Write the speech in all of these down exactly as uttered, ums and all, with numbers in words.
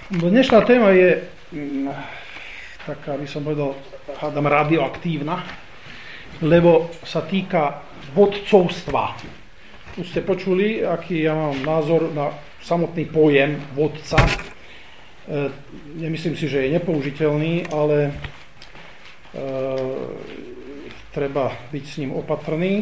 Dnešná téma je taká, by som povedal, hádam, radioaktívna, lebo sa týka vodcovstva. Už ste počuli, aký ja mám názor na samotný pojem vodca. E, nemyslím si, že je nepoužiteľný, ale e, treba byť s ním opatrný. E,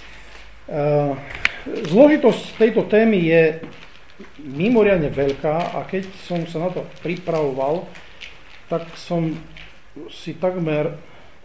zložitosť tejto témy je mimoriadne veľká a keď som sa na to pripravoval, tak som si takmer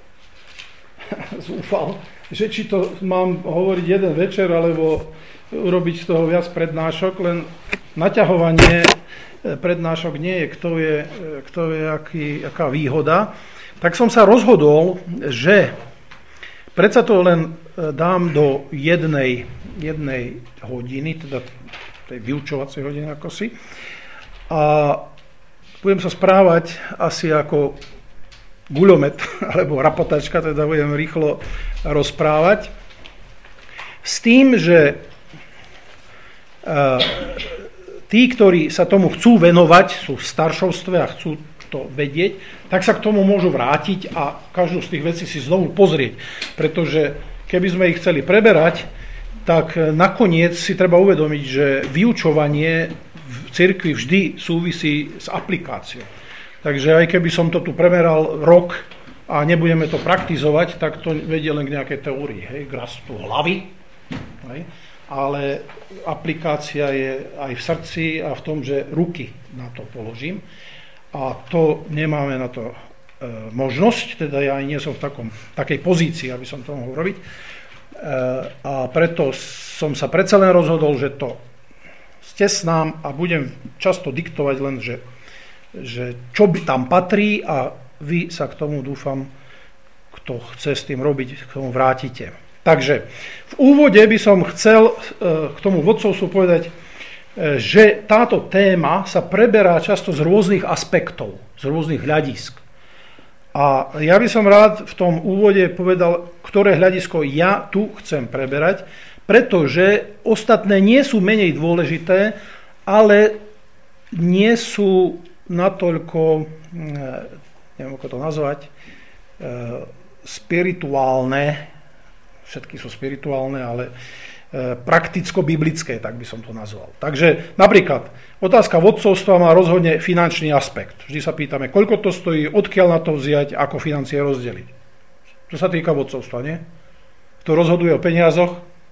zúfal, že či to mám hovoriť jeden večer, alebo urobiť z toho viac prednášok, len naťahovanie prednášok nie je, kto je, kto je aký, aká výhoda. Tak som sa rozhodol, že predsa to len dám do jednej, jednej hodiny, teda tej vyučovacej hodiny ako si. A budem sa správať asi ako guľomet, alebo rapotačka, teda budem rýchlo rozprávať. S tým, že uh, tí, ktorí sa tomu chcú venovať, sú v staršovstve a chcú to vedieť, tak sa k tomu môžu vrátiť a každú z tých vecí si znovu pozrieť. Pretože keby sme ich chceli preberať, tak nakoniec si treba uvedomiť, že vyučovanie v cirkvi vždy súvisí s aplikáciou. Takže aj keby som to tu premeral rok a nebudeme to praktizovať, tak to vedie len k nejakej teórii, hej, k rastu hlavy. Hej. Ale aplikácia je aj v srdci a v tom, že ruky na to položím. A to nemáme na to e, možnosť, teda ja aj nie som v takom, takej pozícii, aby som to mohol robiť. A preto som sa predsa len rozhodol, že to stesnám a budem často diktovať len, že, že čo by tam patrí a vy sa k tomu, dúfam, kto chce s tým robiť, k tomu vrátite. Takže v úvode by som chcel k tomu vodcovstvu povedať, že táto téma sa preberá často z rôznych aspektov, z rôznych hľadisk. A ja by som rád v tom úvode povedal, ktoré hľadisko ja tu chcem preberať, pretože ostatné nie sú menej dôležité, ale nie sú natoľko, neviem ako to nazvať, spirituálne, všetky sú spirituálne, ale prakticko-biblické, tak by som to nazval. Takže napríklad otázka vodcovstva má rozhodne finančný aspekt. Vždy sa pýtame, koľko to stojí, odkiaľ na to vziať, ako financie rozdeliť. To sa týka vodcovstva, nie? Kto rozhoduje o peniazoch?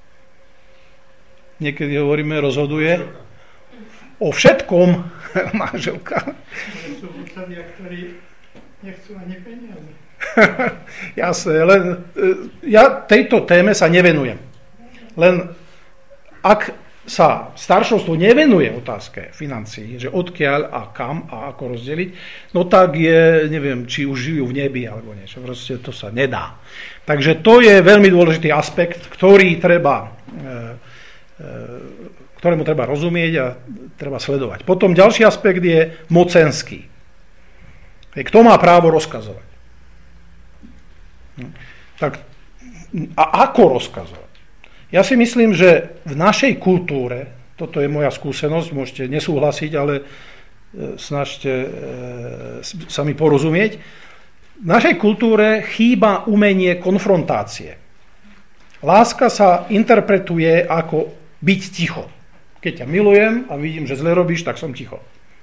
Niekedy hovoríme, rozhoduje o všetkom manželka. Sú vodcovia, ktorí nechcú ani peniaze. Jasné, len ja tejto téme sa nevenujem. Len ak sa staršovstvo nevenuje otázke financií, že odkiaľ a kam a ako rozdeliť, no tak je, neviem, či už žijú v nebi alebo niečo, proste to sa nedá. Takže to je veľmi dôležitý aspekt, ktorý treba, e, e, ktorému treba rozumieť a treba sledovať. Potom ďalší aspekt je mocenský. Kto má právo rozkazovať? Tak, a ako rozkazovať? Ja si myslím, že v našej kultúre, toto je moja skúsenosť, môžete nesúhlasiť, ale snažte sa mi porozumieť, v našej kultúre chýba umenie konfrontácie. Láska sa interpretuje ako byť ticho. Keď ťa milujem a vidím, že zle robíš, tak som ticho.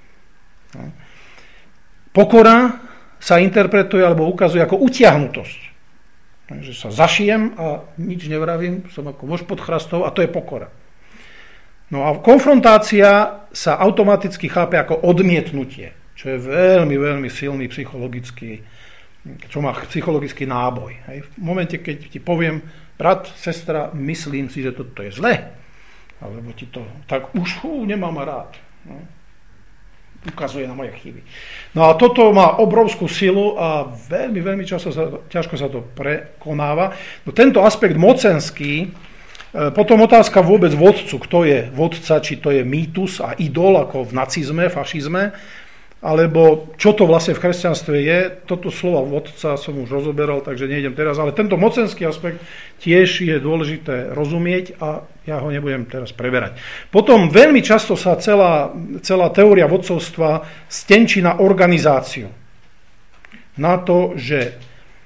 Pokora sa interpretuje alebo ukazuje ako utiahnutosť. Že sa zašijem a nič nevravím, som ako vož pod chrastou a to je pokora. No a konfrontácia sa automaticky chápe ako odmietnutie, čo je veľmi, veľmi silný psychologický, čo má psychologický náboj. Hej. V momente, keď ti poviem, brat, sestra, myslím si, že toto je zle, alebo ti to, tak už hú, nemám rád. No. Ukazuje na moje chyby. No a toto má obrovskú silu a veľmi, veľmi často sa, ťažko sa to prekonáva. No tento aspekt mocenský, potom otázka vôbec vodcu, kto je vodca, či to je mýtus a idol, ako v nacizme, fašizme, alebo čo to vlastne v kresťanstve je. Toto slova vodca som už rozoberal, takže nejdem teraz, ale tento mocenský aspekt tiež je dôležité rozumieť a ja ho nebudem teraz preberať. Potom veľmi často sa celá, celá teória vodcovstva stenčí na organizáciu. Na to, že e,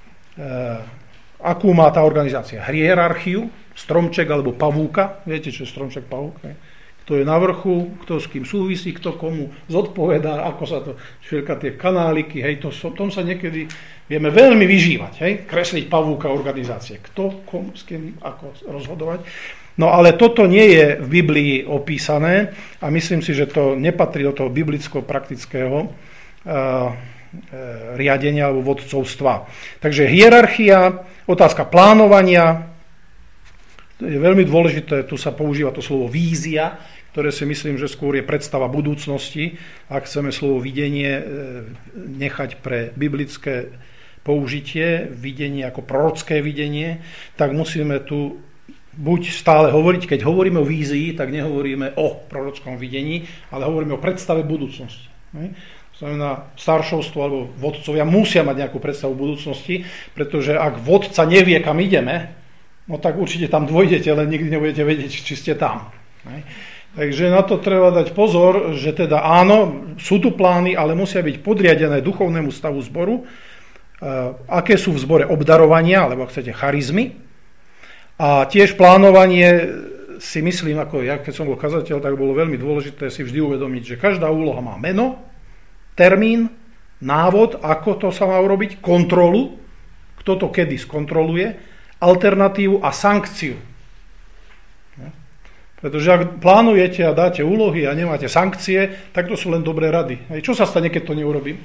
akú má tá organizácia hierarchiu, stromček alebo pavúka. Viete, čo je stromček, pavúk? Ne? Kto je na vrchu, kto s kým súvisí, kto komu zodpovedá, ako sa to, všetky tie kanáliky, hej, to, tom sa niekedy vieme veľmi vyžívať, hej, kresliť pavúka organizácie, kto, komu, s kým, ako rozhodovať. No ale toto nie je v Biblii opísané a myslím si, že to nepatrí do toho biblicko-praktického uh, riadenia alebo vodcovstva. Takže hierarchia, otázka plánovania, to je veľmi dôležité, tu sa používa to slovo vízia, ktoré si myslím, že skôr je predstava budúcnosti. Ak chceme slovo videnie nechať pre biblické použitie, videnie ako prorocké videnie, tak musíme tu buď stále hovoriť, keď hovoríme o vízii, tak nehovoríme o prorockom videní, ale hovoríme o predstave budúcnosti. To znamená, staršovstvo alebo vodcovia musia mať nejakú predstavu budúcnosti, pretože ak vodca nevie, kam ideme, no tak určite tam dôjdete, ale nikdy nebudete vedieť, či ste tam. Takže na to treba dať pozor, že teda áno, sú tu plány, ale musia byť podriadené duchovnému stavu zboru. Aké sú v zbore obdarovania, alebo ak chcete charizmy. A tiež plánovanie si myslím, ako ja, keď som bol kazateľ, tak bolo veľmi dôležité si vždy uvedomiť, že každá úloha má meno, termín, návod, ako to sa má urobiť, kontrolu, kto to kedy skontroluje, alternatívu a sankciu. Pretože ak plánujete a dáte úlohy a nemáte sankcie, tak to sú len dobré rady. Čo sa stane, keď to neurobím?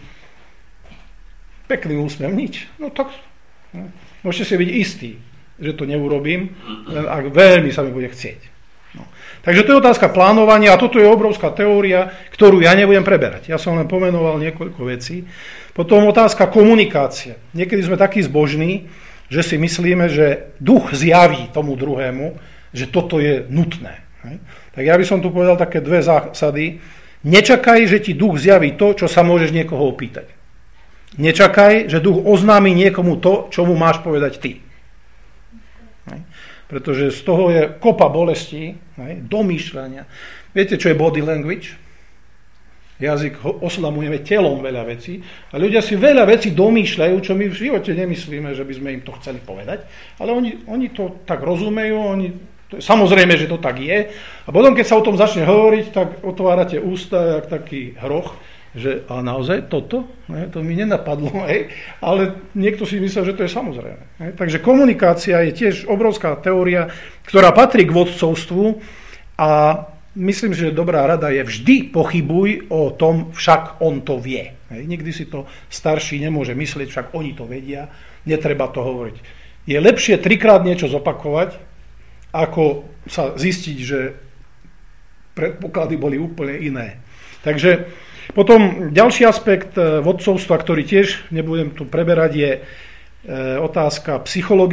Pekný úsmev, nič. No tak môžete si byť istí, že to neurobím, len ak veľmi sa mi bude chcieť. No. Takže to je otázka plánovania a toto je obrovská teória, ktorú ja nebudem preberať. Ja som len pomenoval niekoľko vecí. Potom otázka komunikácie. Niekedy sme takí zbožní, že si myslíme, že duch zjaví tomu druhému, že toto je nutné. Hej. Tak ja by som tu povedal také dve zásady. Nečakaj, že ti duch zjaví to, čo sa môžeš niekoho opýtať. Nečakaj, že duch oznámi niekomu to, čo mu máš povedať ty. Hej. Pretože z toho je kopa bolestí, hej, domýšľania. Viete, čo je body language? Jazyk oslamujeme telom veľa vecí a ľudia si veľa vecí domýšľajú, čo my v živote nemyslíme, že by sme im to chceli povedať, ale oni, oni to tak rozumejú, oni, to je, samozrejme, že to tak je a potom, keď sa o tom začne hovoriť, tak otvárate ústa jak taký hroch, že a naozaj toto, ne, to mi nenapadlo, hej, ale niekto si myslel, že to je samozrejme. Hej. Takže komunikácia je tiež obrovská teória, ktorá patrí k vodcovstvu a myslím, že dobrá rada je vždy pochybuj o tom, však on to vie. Hej. Nikdy si to starší nemôže myslieť, však oni to vedia, netreba to hovoriť. Je lepšie trikrát niečo zopakovať, ako sa zistiť, že predpoklady boli úplne iné. Takže potom ďalší aspekt vodcovstva, ktorý tiež nebudem tu preberať, je otázka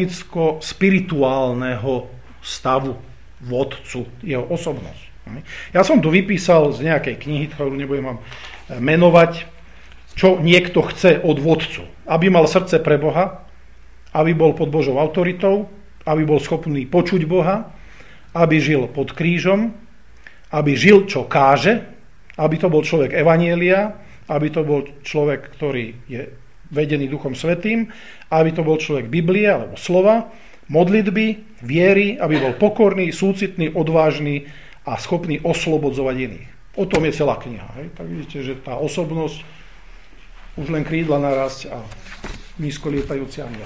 psychologicko-spirituálneho stavu vodcu, jeho osobnosť. Ja som tu vypísal z nejakej knihy, ktorú nebudem vám menovať, čo niekto chce od vodcu. Aby mal srdce pre Boha, aby bol pod Božou autoritou, aby bol schopný počuť Boha, aby žil pod krížom, aby žil, čo káže, aby to bol človek evanjelia, aby to bol človek, ktorý je vedený Duchom Svätým, aby to bol človek Biblie alebo slova, modlitby, viery, aby bol pokorný, súcitný, odvážny a schopný oslobodzovať iných. O tom je celá kniha. Hej? Tak vidíte, že tá osobnosť už len krídla narasť a nízko lietajúci anjel.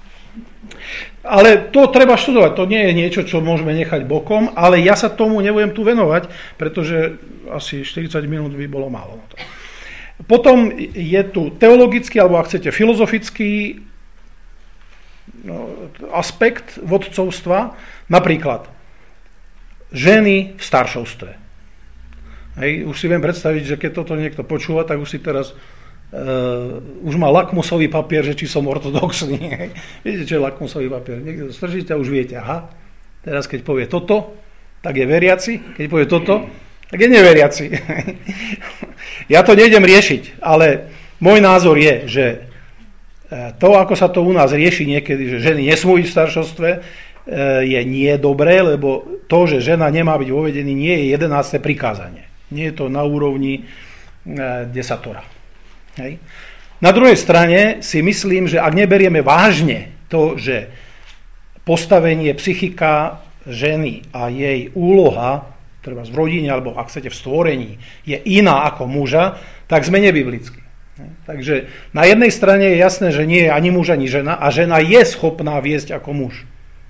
Ale to treba študovať, to nie je niečo, čo môžeme nechať bokom, ale ja sa tomu nebudem tu venovať, pretože asi štyridsať minút by bolo málo. Potom je tu teologický, alebo ak chcete filozofický no, aspekt vodcovstva, napríklad ženy v staršovstve. Hej, už si viem predstaviť, že keď toto niekto počúva, tak už si teraz Uh, už má lakmusový papier, že či som ortodoxný. Viete, čo je lakmusový papier? Niekde to stržíte a už viete, aha, teraz keď povie toto, tak je veriaci, keď povie toto, tak je neveriaci. Ja to nejdem riešiť, ale môj názor je, že to, ako sa to u nás rieši niekedy, že ženy nesmú ísť v staršovstve, je nie dobré, lebo to, že žena nemá byť vo vedení, nie je jedenáste prikázanie. Nie je to na úrovni desatора. Hej. Na druhej strane si myslím, že ak neberieme vážne to, že postavenie psychika ženy a jej úloha, treba v rodine, alebo ak chcete v stvorení, je iná ako muža, tak sme nebiblickí. Takže na jednej strane je jasné, že nie je ani muž, ani žena a žena je schopná viesť ako muž.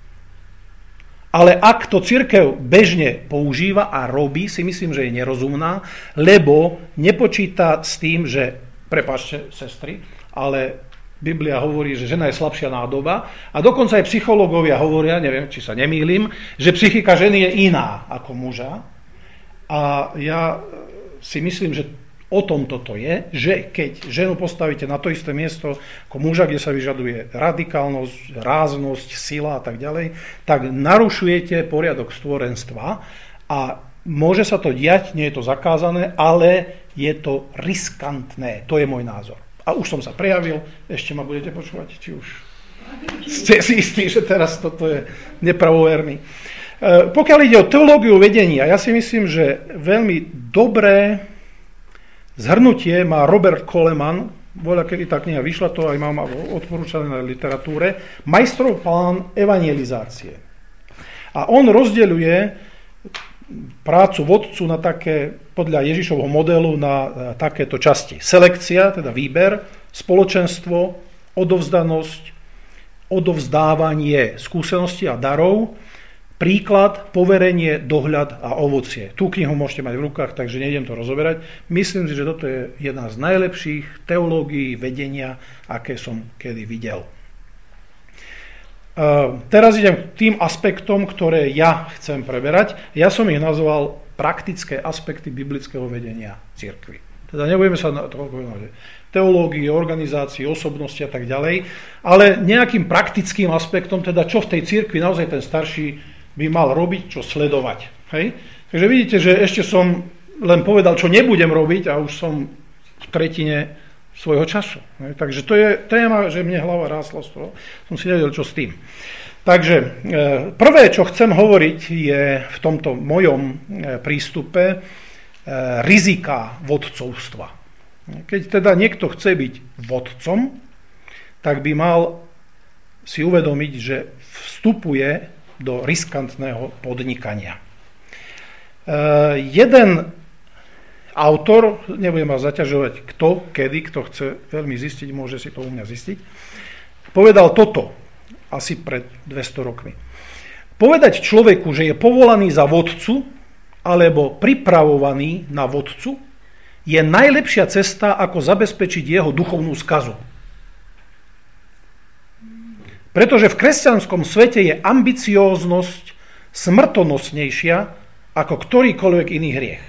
Ale ak to cirkev bežne používa a robí, si myslím, že je nerozumná, lebo nepočíta s tým, že, prepáčte, sestry, ale Biblia hovorí, že žena je slabšia nádoba a dokonca aj psychológovia hovoria, neviem, či sa nemýlim, že psychika ženy je iná ako muža. A ja si myslím, že o tom toto je, že keď ženu postavíte na to isté miesto ako muža, kde sa vyžaduje radikálnosť, ráznosť, sila a tak ďalej, tak narušujete poriadok stvorenstva a môže sa to diať, nie je to zakázané, ale je to riskantné. To je môj názor. A už som sa prejavil, ešte ma budete počúvať, či už ste si istí, že teraz toto je nepravoverný. E, pokiaľ ide o teológiu vedenia, ja si myslím, že veľmi dobré zhrnutie má Robert Coleman, voľa kedy tá kniha vyšla, to aj mám odporúčané na literatúre, Majstrov plán evangelizácie. A on rozdeľuje prácu vodcu na také, podľa Ježišovho modelu, na takéto časti. Selekcia, teda výber, spoločenstvo, odovzdanosť, odovzdávanie skúseností a darov, príklad, poverenie, dohľad a ovocie. Tú knihu môžete mať v rukách, takže nejdem to rozoberať. Myslím si, že toto je jedna z najlepších teológií vedenia, aké som kedy videl. Uh, teraz idem k tým aspektom, ktoré ja chcem preberať. Ja som ich nazval praktické aspekty biblického vedenia cirkvi. Teda nebudeme sa na to teológii, organizácii, osobnosti a tak ďalej, ale nejakým praktickým aspektom, teda čo v tej cirkvi naozaj ten starší by mal robiť, čo sledovať. Hej? Takže vidíte, že ešte som len povedal, čo nebudem robiť a už som v tretine svojho času. Hej? Takže to je téma, že mne hlava rásla z toho. Som si nevedel, čo s tým. Takže prvé, čo chcem hovoriť, je v tomto mojom prístupe rizika vodcovstva. Keď teda niekto chce byť vodcom, tak by mal si uvedomiť, že vstupuje do riskantného podnikania. Uh, jeden autor, nebudem vás zaťažovať kto, kedy, kto chce veľmi zistiť, môže si to u mňa zistiť, povedal toto asi pred dvesto rokmi. Povedať človeku, že je povolaný za vodcu alebo pripravovaný na vodcu, je najlepšia cesta, ako zabezpečiť jeho duchovnú skazu. Pretože v kresťanskom svete je ambicióznosť smrtonosnejšia ako ktorýkoľvek iný hriech.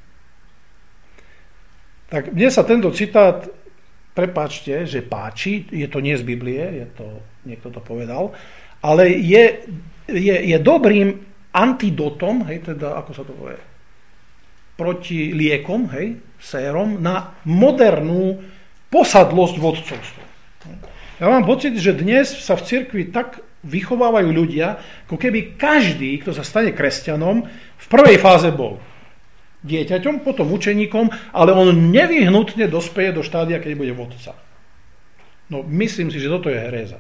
Tak mne sa tento citát, prepáčte, že páči, je to nie z Biblie, je to, niekto to povedal, ale je, je, je dobrým antidotom, hej, teda, ako sa to povie, proti liekom, hej, sérom, na modernú posadlosť vodcovstva. Ja mám pocit, že dnes sa v cirkvi tak vychovávajú ľudia, ako keby každý, kto sa stane kresťanom, v prvej fáze bol dieťaťom, potom učeníkom, ale on nevyhnutne dospeje do štádia, keď bude vodca. No, myslím si, že toto je heréza.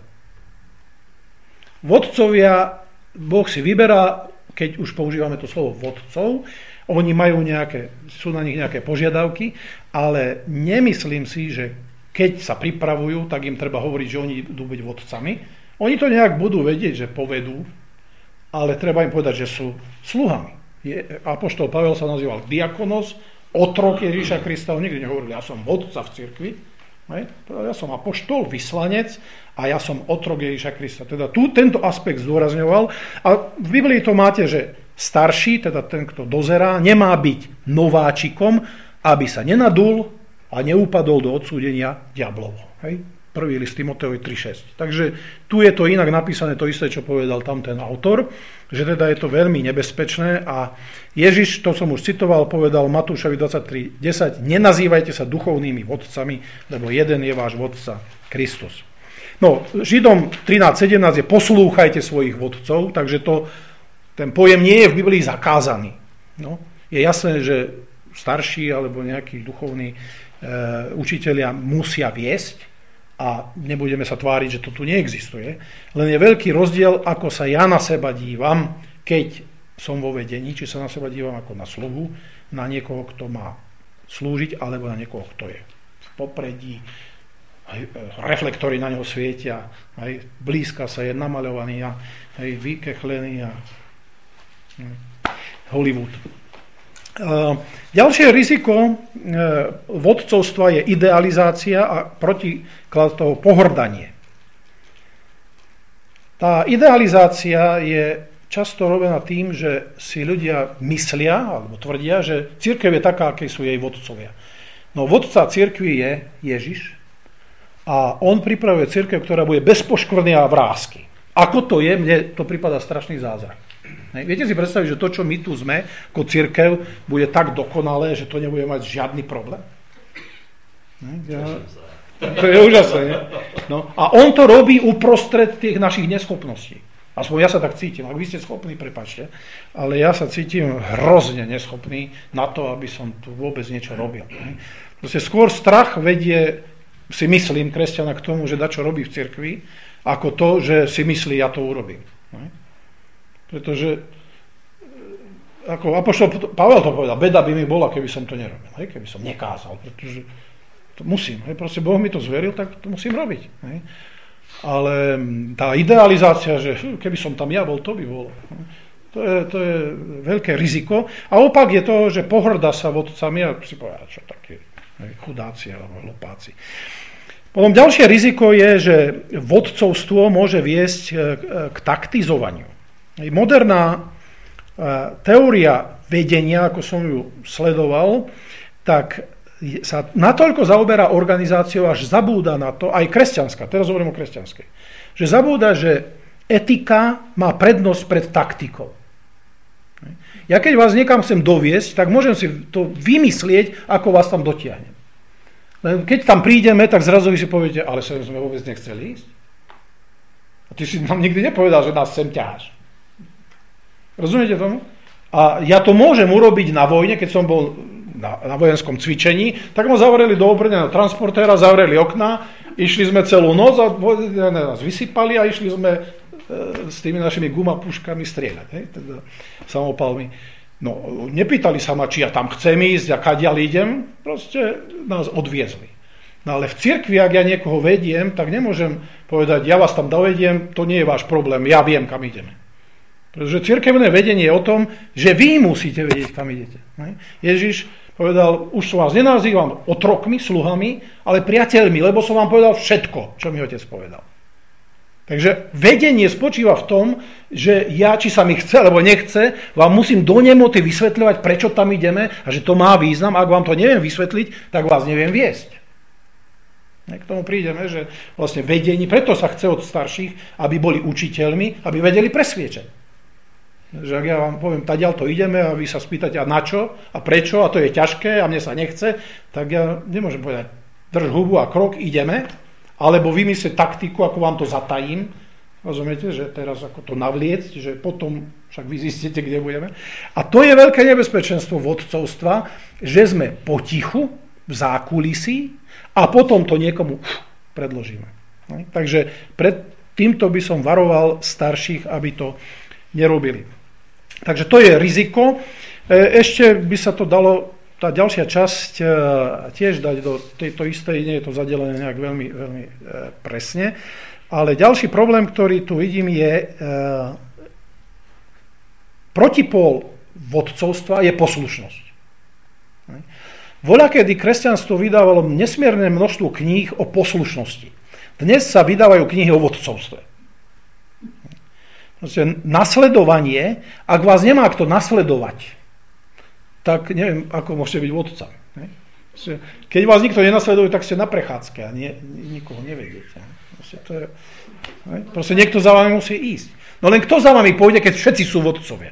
Vodcovia, Boh si vyberá, keď už používame to slovo vodcov, oni majú nejaké, sú na nich nejaké požiadavky, ale nemyslím si, že keď sa pripravujú, tak im treba hovoriť, že oni idú byť vodcami. Oni to nejak budú vedieť, že povedú, ale treba im povedať, že sú sluhami. Je, apoštol Pavel sa nazýval diakonos, otrok Ježiša Krista. On nikdy nehovoril, ja som vodca v cirkvi. Ja som apoštol, vyslanec a ja som otrok Ježiša Krista. Teda tu tento aspekt zdôrazňoval. A v Biblii to máte, že starší, teda ten, kto dozerá, nemá byť nováčikom, aby sa nenadul a neupadol do odsúdenia diablovo. Hej? Prvý list Timoteovi tri šesť. Takže tu je to inak napísané to isté, čo povedal tam ten autor, že teda je to veľmi nebezpečné a Ježiš, to som už citoval, povedal Matúšovi dvadsaťtri desať, nenazývajte sa duchovnými vodcami, lebo jeden je váš vodca, Kristus. No, Židom trinásť sedemnásť je poslúchajte svojich vodcov, takže to, ten pojem nie je v Biblii zakázaný. No, je jasné, že starší alebo nejakí duchovní e, učitelia musia viesť, a nebudeme sa tváriť, že to tu neexistuje. Len je veľký rozdiel, ako sa ja na seba dívam, keď som vo vedení, či sa na seba dívam ako na sluhu, na niekoho, kto má slúžiť, alebo na niekoho, kto je v popredí, aj reflektory na ňo svietia, aj blízka sa je namaľovaný a aj vykechlený a Hollywood. Ďalšie riziko vodcovstva je idealizácia a protiklad toho pohrdanie. Tá idealizácia je často robená tým, že si ľudia myslia alebo tvrdia, že cirkev je taká, aké sú jej vodcovia. No vodca cirkvi je Ježiš a on pripravuje cirkev, ktorá bude bez poškvrny a vrásky. Ako to je, mne to pripadá strašný zázrak. Viete si predstaviť, že to, čo my tu sme, ako cirkev, bude tak dokonalé, že to nebude mať žiadny problém? Ja, to je úžasné, nie? No, a on to robí uprostred tých našich neschopností. Aspoň ja sa tak cítim. Ak vy ste schopní, prepáčte, ale ja sa cítim hrozne neschopný na to, aby som tu vôbec niečo robil. Proste skôr strach vedie, si myslím, kresťana k tomu, že dačo robí v cirkvi, ako to, že si myslí, ja to urobím. Pretože, ako apoštol Pavel to povedal, beda by mi bola, keby som to nerobil, hej? Keby som nekázal, pretože to musím, hej? Proste Boh mi to zveril, tak to musím robiť. Hej? Ale tá idealizácia, že keby som tam ja bol, to by bolo. To je, to je veľké riziko. A opak je to, že pohrdá sa vodcami a si povedal, čo také chudáci alebo hlupáci. Potom ďalšie riziko je, že vodcovstvo môže viesť k taktizovaniu. Moderná teória vedenia, ako som ju sledoval, tak sa natoľko zaoberá organizáciou, až zabúda na to, aj kresťanská, teraz hovorím o kresťanskej, že zabúda, že etika má prednosť pred taktikou. Ja keď vás niekam chcem doviesť, tak môžem si to vymyslieť, ako vás tam dotiahnem. Len keď tam prídeme, tak zrazu vy si poviete, ale sem sme vôbec nechceli ísť. A ty si nám nikdy nepovedal, že nás sem ťaháš. Rozumiete tomu? A ja to môžem urobiť na vojne, keď som bol na, na vojenskom cvičení, tak ma zavreli do obrneného transportéra, zavreli okná, išli sme celú noc a nás vysypali a išli sme e, s tými našimi gumapuškami strieľať, hej, teda samopalmi. No, nepýtali sa ma, či ja tam chcem ísť a kadiaľ idem, proste nás odviezli. No ale v cirkvi, ak ja niekoho vediem, tak nemôžem povedať, ja vás tam dovediem, to nie je váš problém, ja viem, kam ideme. Pretože cirkevné vedenie je o tom, že vy musíte vedieť, kam idete. Ježiš povedal, už som vás nenazývam otrokmi, sluhami, ale priateľmi, lebo som vám povedal všetko, čo mi otec povedal. Takže vedenie spočíva v tom, že ja, či sa mi chce, alebo nechce, vám musím do nemoty vysvetľovať, prečo tam ideme a že to má význam. Ak vám to neviem vysvetliť, tak vás neviem viesť. K tomu prídeme, že vlastne vedenie, preto sa chce od starších, aby boli učiteľmi, aby vedeli presviečať. Že ak ja vám poviem, tadiaľ to ideme a vy sa spýtate, a na čo, a prečo, a to je ťažké, a mne sa nechce, tak ja nemôžem povedať, drž hubu a krok, ideme, alebo vymyslieť taktiku, ako vám to zatajím. Rozumiete, že teraz ako to navliecť, že potom však vy zistíte, kde budeme. A to je veľké nebezpečenstvo vodcovstva, že sme potichu, v zákulisí, a potom to niekomu predložíme. Takže pred týmto by som varoval starších, aby to nerobili. Takže to je riziko. Ešte by sa to dalo, tá ďalšia časť tiež dať do tejto istej, nie je to zadelené nejak veľmi, veľmi presne, ale ďalší problém, ktorý tu vidím, je protipól vodcovstva je poslušnosť. Voľakedy kresťanstvo vydávalo nesmierne množstvo kníh o poslušnosti. Dnes sa vydávajú knihy o vodcovstve. Proste nasledovanie, ak vás nemá kto nasledovať, tak neviem, ako môžete byť vodca. Keď vás nikto nenasleduje, tak ste na prechádzke a nie, nikoho nevediete. Proste, to je, proste niekto za vami musí ísť. No len kto za vami pôjde, keď všetci sú vodcovia?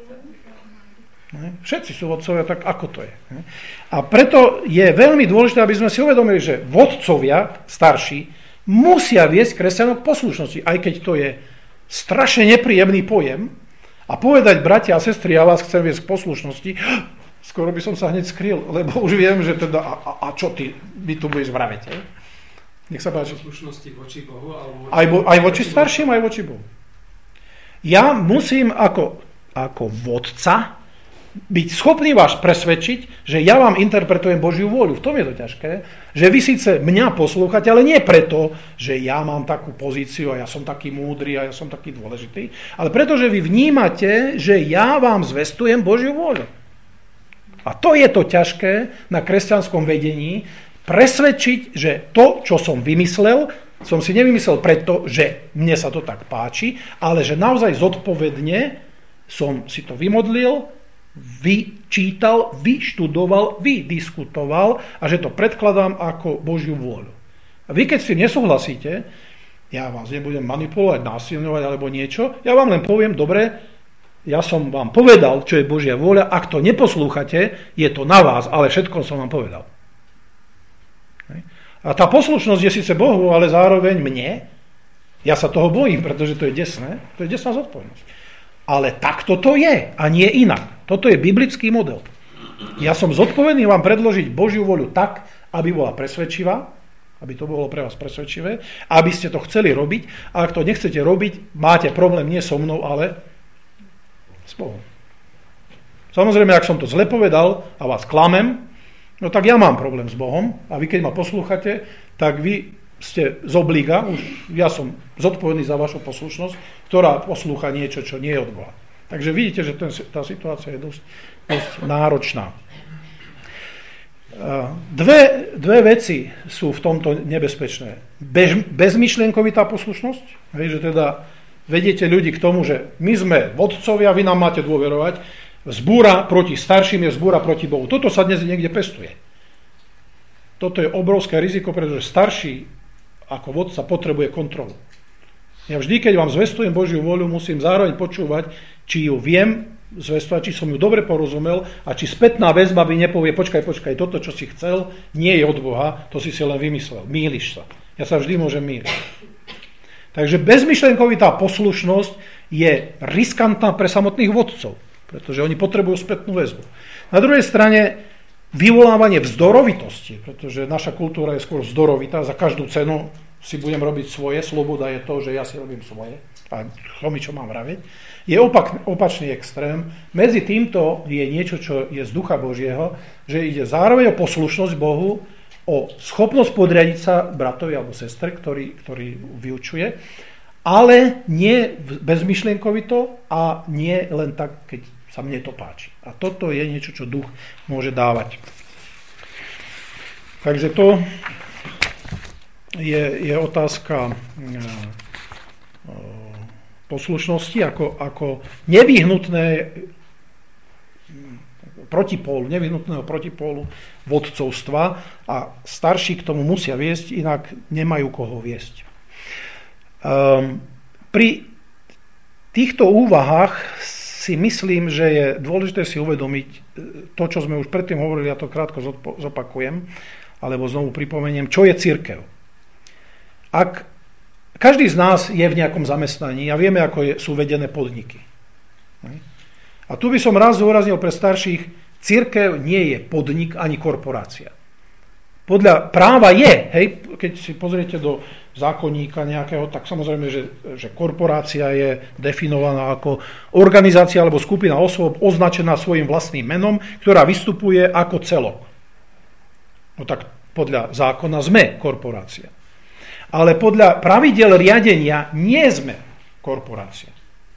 Všetci sú vodcovia, tak ako to je? A preto je veľmi dôležité, aby sme si uvedomili, že vodcovia, starší, musia viesť kresťanov k poslušnosti, aj keď to je strašne nepríjemný pojem. A povedať, bratia a sestry, ja vás chcem viesť k poslušnosti, skoro by som sa hneď skryl, lebo už viem, že teda, a, a čo ty, vy tu budeš vraveť? Je? Nech sa páči. Poslušnosti voči Bohu, alebo voči aj, vo, aj voči starším, aj voči Bohu. Ja musím ako, ako vodca byť schopný vás presvedčiť, že ja vám interpretujem Božiu vôľu. V tom je to ťažké, že vy síce mňa poslúchate, ale nie preto, že ja mám takú pozíciu a ja som taký múdry a ja som taký dôležitý, ale preto, že vy vnímate, že ja vám zvestujem Božiu vôľu. A to je to ťažké na kresťanskom vedení, presvedčiť, že to, čo som vymyslel, som si nevymyslel preto, že mne sa to tak páči, ale že naozaj zodpovedne som si to vymodlil, vyčítal, vyštudoval, vydiskutoval a že to predkladám ako Božiu vôľu. A vy, keď si nesúhlasíte, ja vás nebudem manipulovať, násilňovať alebo niečo, ja vám len poviem, dobre, ja som vám povedal, čo je Božia vôľa, ak to neposlúchate, je to na vás, ale všetko som vám povedal. A tá poslušnosť je síce Bohu, ale zároveň mne, ja sa toho bojím, pretože to je desné, to je desná zodpovednosť. Ale takto to je a nie inak. Toto je biblický model. Ja som zodpovedný vám predložiť Božiu voľu tak, aby bola presvedčivá, aby to bolo pre vás presvedčivé, aby ste to chceli robiť. A ak to nechcete robiť, máte problém nie so mnou, ale s Bohom. Samozrejme, ak som to zle povedal a vás klamem, no tak ja mám problém s Bohom a vy keď ma poslúchate, tak vy ste z obliga, už ja som zodpovedný za vašu poslušnosť, ktorá poslúcha niečo, čo nie je od Boha. Takže vidíte, že ten, tá situácia je dosť, dosť náročná. Dve, dve veci sú v tomto nebezpečné. Bez, bezmyšlienkovitá poslušnosť, že teda vediete ľudí k tomu, že my sme vodcovia, vy nám máte dôverovať, vzbúra proti starším je vzbúra proti Bohu. Toto sa dnes niekde pestuje. Toto je obrovské riziko, pretože starší ako vodca potrebuje kontrolu. Ja vždy, keď vám zvestujem Božiu voľu, musím zároveň počúvať, či ju viem zvestovať, či som ju dobre porozumel a či spätná väzba mi nepovie, počkaj, počkaj, toto, čo si chcel, nie je od Boha, to si si len vymyslel, mýliš sa. Ja sa vždy môžem mýliť. Takže bezmyšlenkovitá poslušnosť je riskantná pre samotných vodcov, pretože oni potrebujú spätnú väzbu. Na druhej strane vyvolávanie vzdorovitosti, pretože naša kultúra je skôr vzdorovitá, za každú cenu si budem robiť svoje, sloboda je to, že ja si robím svoje a to mi čo mám vraviť, je opak, opačný extrém. Medzi týmto je niečo, čo je z ducha Božieho, že ide zároveň o poslušnosť Bohu, o schopnosť podriadiť sa bratovi alebo sestre, ktorý, ktorý vyučuje, ale nie bezmyšlienkovito a nie len tak, keď sa mne to páči. A toto je niečo, čo duch môže dávať. Takže to je, je otázka poslušnosti ako, ako nevyhnutné protipólu, nevyhnutného protipólu vodcovstva a starší k tomu musia viesť, inak nemajú koho viesť. Um, pri týchto úvahách si myslím, že je dôležité si uvedomiť to, čo sme už predtým hovorili, ja to krátko zopakujem, alebo znovu pripomeniem, čo je cirkev. Ak každý z nás je v nejakom zamestnaní a vieme, ako je, sú vedené podniky. A tu by som raz zdôraznil pre starších, cirkev nie je podnik ani korporácia. Podľa práva je, hej, keď si pozriete do zákonníka nejakého, tak samozrejme, že, že korporácia je definovaná ako organizácia alebo skupina osôb označená svojim vlastným menom, ktorá vystupuje ako celok. No tak podľa zákona sme korporácia. Ale podľa pravidel riadenia nie sme korporácia.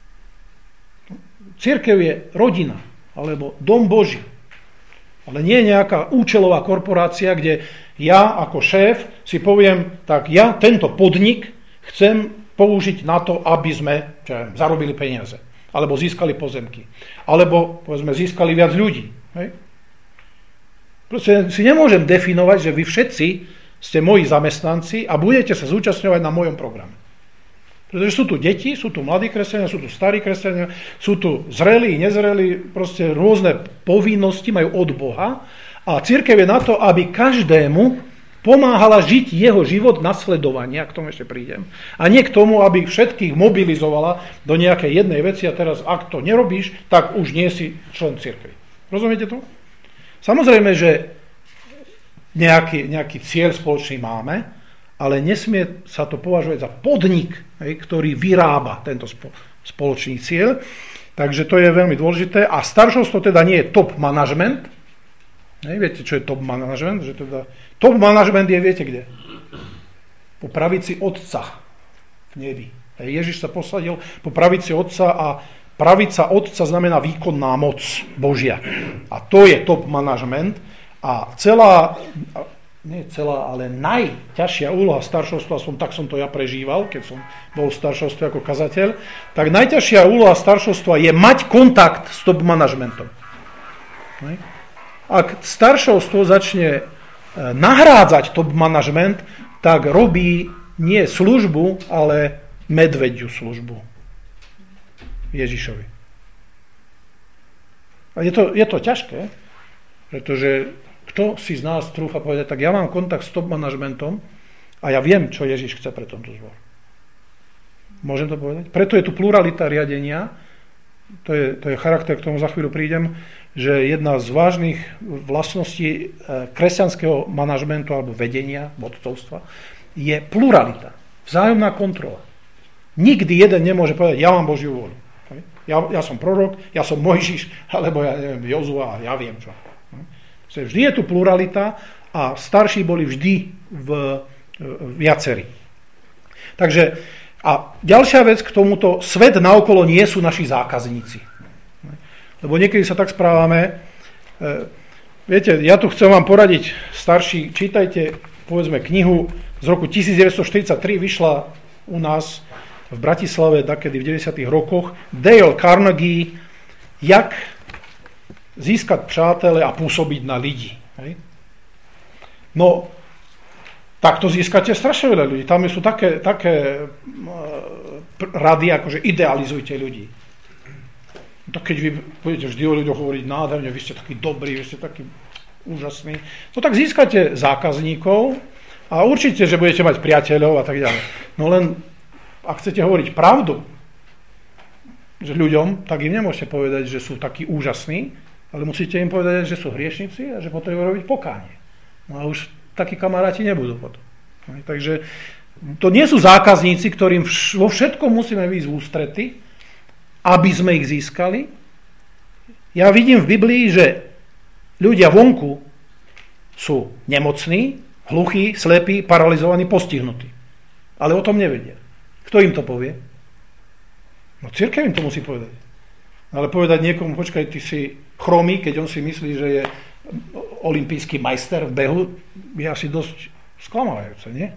Cirkev je rodina alebo dom Boží. Ale nie je nejaká účelová korporácia, kde ja ako šéf si poviem, tak ja tento podnik chcem použiť na to, aby sme čo ja, zarobili peniaze. Alebo získali pozemky. Alebo povedzme, získali viac ľudí. Hej? Proste si nemôžem definovať, že vy všetci ste moji zamestnanci a budete sa zúčastňovať na mojom programe. Pretože sú tu deti, sú tu mladí kresťania, sú tu starí kresťania, sú tu zrelí, nezrelí, proste rôzne povinnosti majú od Boha a cirkev je na to, aby každému pomáhala žiť jeho život nasledovania, k tomu ešte prídem, a nie k tomu, aby všetkých mobilizovala do nejakej jednej veci a teraz, ak to nerobíš, tak už nie si člen cirkvi. Rozumiete to? Samozrejme, že nejaký, nejaký cieľ spoločný máme, ale nesmie sa to považovať za podnik, hej, ktorý vyrába tento spoločný cieľ. Takže to je veľmi dôležité. A staršovstvo teda nie je top management. Hej, viete, čo je top management? Že teda, top management je, viete kde? Po pravici Otca v nebi. Hej, Ježiš sa posadil po pravici Otca a pravica Otca znamená výkonná moc Božia. A to je top management. A celá... nie celá, ale najťažšia úloha staršovstva, som, tak som to ja prežíval, keď som bol v staršovstve ako kazateľ, tak najťažšia úloha staršovstva je mať kontakt s top manažmentom. Ak staršovstvo začne nahrádzať top manažment, tak robí nie službu, ale medvediu službu Ježišovi. A je to, je to ťažké, pretože kto si z nás trúfa povedať, tak ja mám kontakt s top manažmentom a ja viem, čo Ježiš chce pre tento zbor. Môžem to povedať? Preto je tu pluralita riadenia, to je, to je charakter, k tomu za chvíľu prídem, že jedna z vážnych vlastností kresťanského manažmentu alebo vedenia, vodcovstva, je pluralita, vzájomná kontrola. Nikdy jeden nemôže povedať, ja mám Božiu vôľu. Ja, ja som prorok, ja som Mojžiš, alebo ja neviem, Jozua, ja viem čo. Vždy je tu pluralita a starší boli vždy v, v viacerí. Takže a ďalšia vec k tomuto, svet naokolo nie sú naši zákazníci. Lebo niekedy sa tak správame, viete, ja tu chcem vám poradiť, starší, čítajte, povedzme, knihu z roku devätnásťstoštyridsaťtri, vyšla u nás v Bratislave, takedy v deväťdesiatych rokoch, Dale Carnegie, jak získať přátele a pôsobiť na ľudí. Hej? No, takto získate strašne veľa ľudí. Tam sú také, také rady, akože idealizujte ľudí. Tak keď vy budete vždy o ľuďoch hovoriť nádherne, vy ste takí dobrí, vy ste takí úžasní, no tak získate zákazníkov a určite, že budete mať priateľov a tak ďalej. No len, ak chcete hovoriť pravdu, že ľuďom, tak im nemôžete povedať, že sú takí úžasní, ale musíte im povedať, že sú hriešnici a že potrebujú robiť pokánie. No a už takí kamaráti nebudú potom. Takže to nie sú zákazníci, ktorým vo všetkom musíme výjsť v ústrety, aby sme ich získali. Ja vidím v Biblii, že ľudia vonku sú nemocní, hluchí, slepí, paralizovaní, postihnutí. Ale o tom nevedia. Kto im to povie? No cirkev im to musí povedať. Ale povedať niekomu, počkaj, ty si chromý, keď on si myslí, že je olympijský majster v behu, je asi dosť sklamávajúce, nie?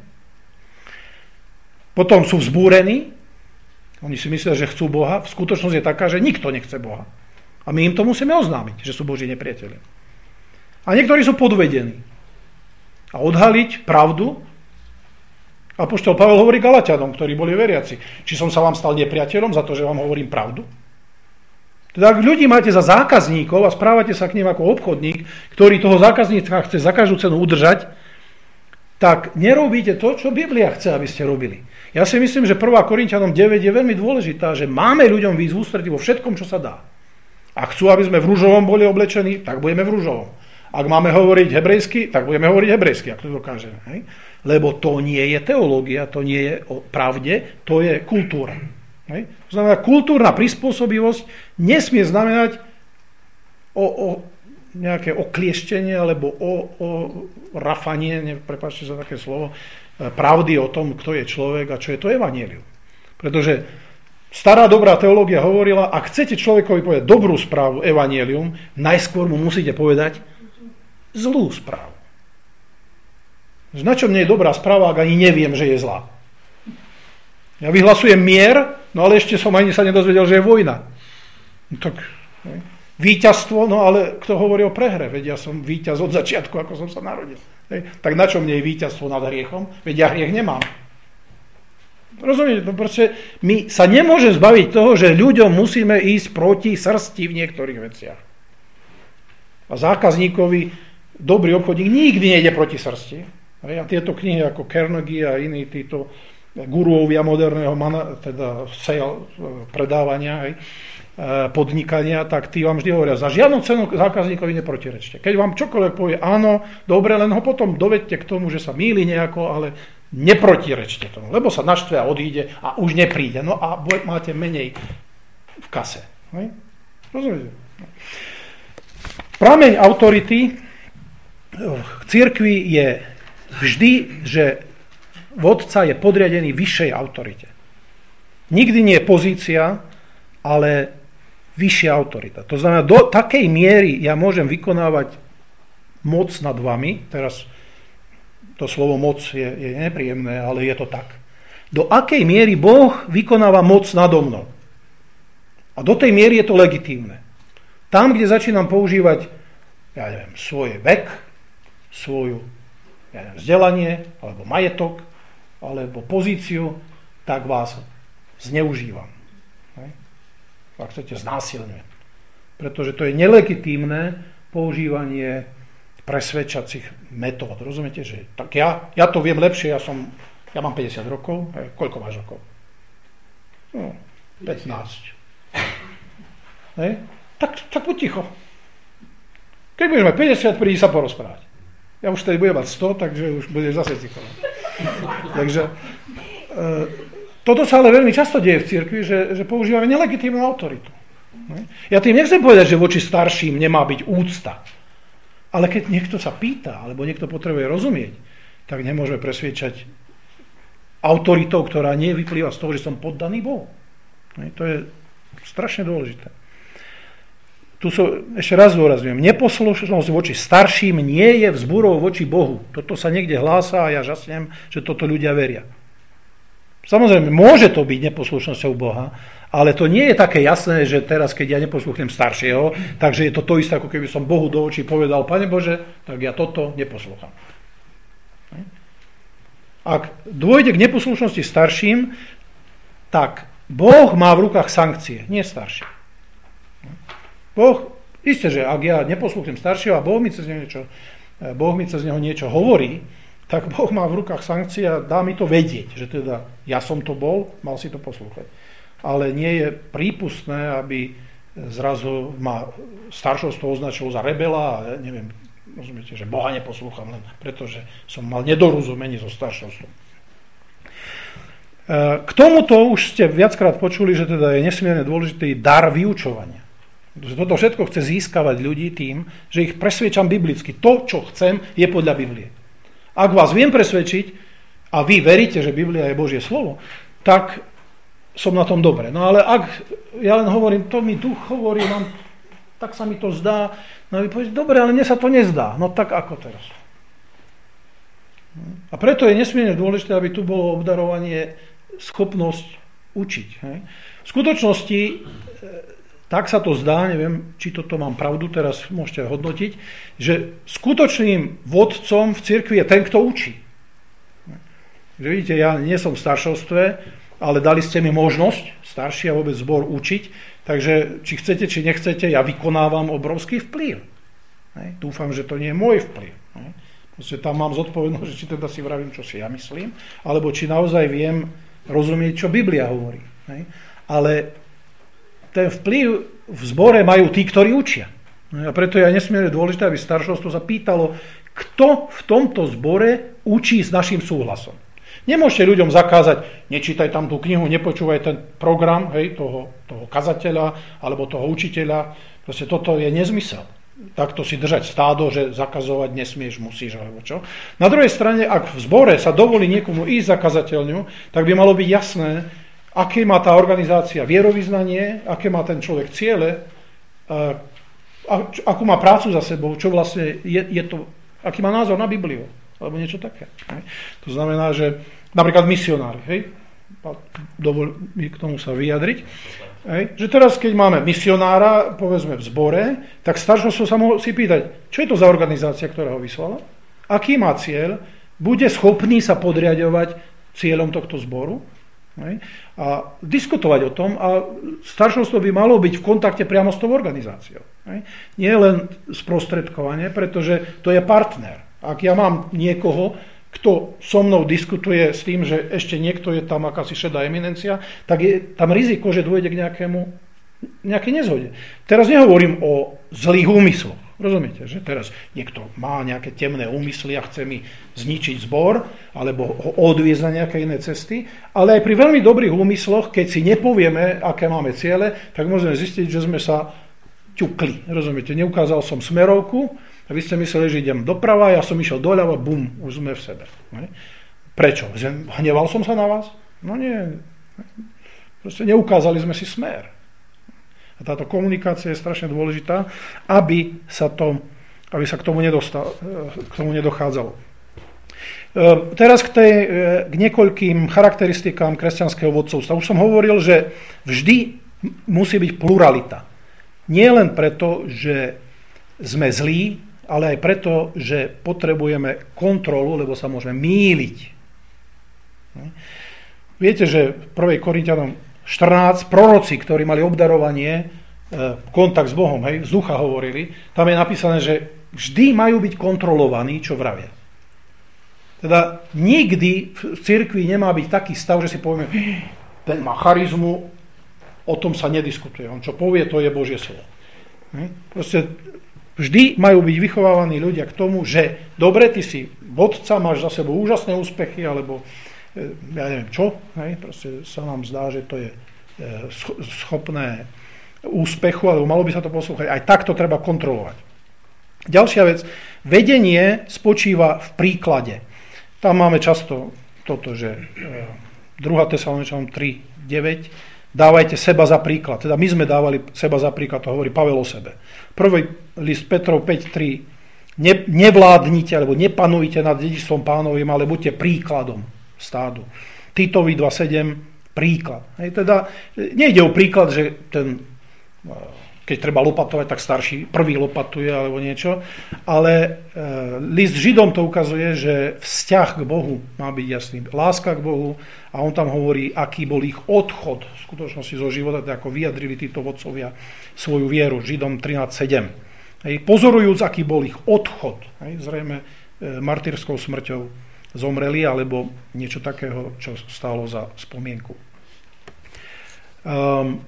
Potom sú vzbúrení, oni si myslia, že chcú Boha, v skutočnosti je taká, že nikto nechce Boha. A my im to musíme oznámiť, že sú Boží nepriatelia. A niektorí sú podvedení. A odhaliť pravdu, apoštol Pavel hovorí Galatianom, ktorí boli veriaci. Či som sa vám stal nepriateľom za to, že vám hovorím pravdu? Teda ak ľudí máte za zákazníkov a správate sa k ním ako obchodník, ktorý toho zákazníka chce za každú cenu udržať, tak nerobíte to, čo Biblia chce, aby ste robili. Ja si myslím, že prvá Korinťanom deväť je veľmi dôležitá, že máme ľuďom výjsť v ústretí vo všetkom, čo sa dá. Ak chcú, aby sme v ružovom boli oblečení, tak budeme v ružovom. Ak máme hovoriť hebrejsky, tak budeme hovoriť hebrejsky, ak to dokážeme. Hej? Lebo to nie je teológia, to nie je o pravde, to je kultúra. Hej? To znamená, kultúrna prispôsobivosť nesmie znamenať o, o nejaké oklieštenie alebo o, o rafanie, ne, prepáčte za také slovo, pravdy o tom, kto je človek a čo je to evanjelium. Pretože stará dobrá teológia hovorila, ak chcete človekovi povedať dobrú správu, evanjelium, najskôr mu musíte povedať zlú správu. Na čo mne je dobrá správa, ak ani neviem, že je zlá? Ja vyhlasujem mier, no ale ešte som ani sa nedozvedel, že je vojna. No tak, ne? víťazstvo, no ale kto hovorí o prehre? Veď ja som víťaz od začiatku, ako som sa narodil. Hej. Tak na čo mne je víťazstvo nad hriechom? Veď ja hriech nemám. Rozumiete? No proste my sa nemôže zbaviť toho, že ľuďom musíme ísť proti srsti v niektorých veciach. A zákazníkovi dobrý obchodník nikdy nejde proti srsti. Hej. A tieto knihy ako Carnegie a iní títo guruovia moderného mana, teda sale, predávania, hej, podnikania, tak tí vám vždy hovoria, za žiadnu cenu zákazníkovi neprotirečte. Keď vám čokoľvek povie áno, dobre, len ho potom dovedte k tomu, že sa mýli nejako, ale neprotirečte tomu, lebo sa naštve a odíde a už nepríde. No a máte menej v kase. Hej? Rozumiete? Prameň autority v cirkvi je vždy, že vodca je podriadený vyššej autorite. Nikdy nie je pozícia, ale vyššia autorita. To znamená, do takej miery ja môžem vykonávať moc nad vami, teraz to slovo moc je, je nepríjemné, ale je to tak. Do akej miery Boh vykonáva moc nado mnou. A do tej miery je to legitímne. Tam, kde začínam používať, ja neviem, svoj vek, svoju ja neviem, vzdelanie, alebo majetok, alebo pozíciu, tak vás zneužívam. Ak chcete, znásilňujem. Pretože to je nelegitímne používanie presvedčacích metód. Rozumiete, že tak ja, ja to viem lepšie, ja som, ja mám päťdesiat rokov, hej, koľko máš rokov? No, pätnásť. Hej? Tak, tak buď ticho. Keď budeš mať päťdesiat, prídi sa porozprávať. Ja už tedy budem mať sto, takže už budeš zase ticho. Takže e, toto sa ale veľmi často deje v cirkvi, že, že používame nelegitímnu autoritu. Ja tým nechcem povedať, že voči starším nemá byť úcta. Ale keď niekto sa pýta, alebo niekto potrebuje rozumieť, tak nemôžeme presviečať autoritou, ktorá nie vyplýva z toho, že som poddaný Bohu. To je strašne dôležité. Tu so, ešte raz zdôrazňujem, neposlušnosť voči starším nie je vzburou voči Bohu. Toto sa niekde hlása a ja žasnem, že toto ľudia veria. Samozrejme, môže to byť neposlušnosťou Boha, ale to nie je také jasné, že teraz, keď ja neposluchnem staršieho, takže je to to isté, ako keby som Bohu do očí povedal, Pane Bože, tak ja toto neposlúcham. Ak dôjde k neposlušnosti starším, tak Boh má v rukách sankcie, nie starší. Boh, isté, že ak ja neposlúchnem staršieho a Boh mi cez neho niečo, Boh mi cez neho niečo hovorí, tak Boh má v rukách sankcie a dá mi to vedieť, že teda ja som to bol, mal si to poslúchať. Ale nie je prípustné, aby zrazu ma staršovstvo označilo za rebela a neviem, rozumiete, že Boha neposlúcham len pretože som mal nedorozumenie so staršovstvom. K tomuto už ste viackrát počuli, že teda je nesmierne dôležitý dar vyučovania. Toto všetko chce získavať ľudí tým, že ich presviečam biblicky. To, čo chcem, je podľa Biblie. Ak vás viem presvedčiť a vy veríte, že Biblia je Božie slovo, tak som na tom dobre. No ale ak ja len hovorím, to mi duch hovorí, mám, tak sa mi to zdá, no a vy poviete, dobre, ale mne sa to nezdá. No tak ako teraz? A preto je nesmierne dôležité, aby tu bolo obdarovanie schopnosť učiť. Hej? V skutočnosti, tak sa to zdá, neviem, či toto mám pravdu, teraz môžete hodnotiť, že skutočným vodcom v cirkvi je ten, kto učí. Že vidíte, ja nie som v staršovstve, ale dali ste mi možnosť, starší a vôbec zbor, učiť, takže či chcete, či nechcete, ja vykonávam obrovský vplyv. Hej? Dúfam, že to nie je môj vplyv. Hej? Proste tam mám zodpovednosť, že či teda si vravím, čo si ja myslím, alebo či naozaj viem rozumieť, čo Biblia hovorí. Hej? Ale ten vplyv v zbore majú tí, ktorí učia. A preto je nesmierne dôležité, aby staršovstvo sa pýtalo, kto v tomto zbore učí s našim súhlasom. Nemôžete ľuďom zakázať, nečítaj tam tú knihu, nepočúvaj ten program, hej, toho, toho kazateľa alebo toho učiteľa. Proste toto je nezmysel. Takto si držať stádo, že zakazovať nesmieš, musíš, alebo čo. Na druhej strane, ak v zbore sa dovolí niekomu ísť za kazateľňu, tak by malo byť jasné, aké má tá organizácia vierovyznanie, aké má ten človek ciele, akú má prácu za sebou, čo vlastne je, je to, aký má názor na Bibliu, alebo niečo také. Hej. To znamená, že napríklad misionári, hej, dovol mi k tomu sa vyjadriť. Hej. Že teraz, keď máme misionára, povedzme v zbore, tak staršovstvo sa musí pýtať, čo je to za organizácia, ktorá ho vyslala, aký má cieľ, bude schopný sa podriadovať cieľom tohto zboru, hej, a diskutovať o tom, a staršovstvo by malo byť v kontakte priamo s tou organizáciou. Hej. Nie len sprostredkovanie, pretože to je partner. Ak ja mám niekoho, kto so mnou diskutuje s tým, že ešte niekto je tam akási šedá eminencia, tak je tam riziko, že dôjde k nejakému, nejakej nezhode. Teraz nehovorím o zlých úmysloch. Rozumiete, že teraz niekto má nejaké temné úmysly a chce mi zničiť zbor, alebo ho odviezť na nejaké iné cesty, ale aj pri veľmi dobrých úmysloch, keď si nepovieme, aké máme ciele, tak môžeme zistiť, že sme sa ťukli. Rozumiete, neukázal som smerovku, a vy ste mysleli, že idem doprava, ja som išiel doľava, bum, už sme v sebe. Prečo? Hneval som sa na vás? No nie. Proste neukázali sme si smer. A táto komunikácia je strašne dôležitá, aby sa, to, aby sa k tomu, nedostal, k tomu nedochádzalo. Teraz k, tej, k niekoľkým charakteristikám kresťanského vodcovstva. Už som hovoril, že vždy musí byť pluralita. Nie len preto, že sme zlí, ale aj preto, že potrebujeme kontrolu, lebo sa môžeme mýliť. Viete, že v prvej Korinťanom štrnásť proroci, ktorí mali obdarovanie, kontakt s Bohom, hej, z ducha hovorili, tam je napísané, že vždy majú byť kontrolovaní, čo vravia. Teda nikdy v cirkvi nemá byť taký stav, že si povieme, ten má charizmu, o tom sa nediskutuje. On čo povie, to je Božie slovo. Proste vždy majú byť vychovávaní ľudia k tomu, že dobre, ty si vodca, máš za sebou úžasné úspechy, alebo ja neviem čo, hej, proste sa nám zdá, že to je schopné úspechu, alebo malo by sa to poslúchať. Aj tak to treba kontrolovať. Ďalšia vec, vedenie spočíva v príklade. Tam máme často toto, že druhá Tesaloničanom tri deväť, dávajte seba za príklad. Teda my sme dávali seba za príklad, to hovorí Pavel o sebe. Prvý list Petrov päť tri, ne, nevládnite, alebo nepanujte nad dedičstvom pánovým, ale buďte príkladom stádu. Titovi dva sedem, príklad. Hej, teda nejde o príklad, že ten, keď treba lopatovať, tak starší prvý lopatuje, alebo niečo, ale e, list Židom to ukazuje, že vzťah k Bohu má byť jasný. Láska k Bohu, a on tam hovorí, aký bol ich odchod v skutočnosti zo života, tak ako vyjadrili títo vodcovia svoju vieru. Židom trinásť sedem. Hej, pozorujúc, aký bol ich odchod, hej, zrejme e, martyrskou smrťou zomreli, alebo niečo takého, čo stálo za spomienku. Um,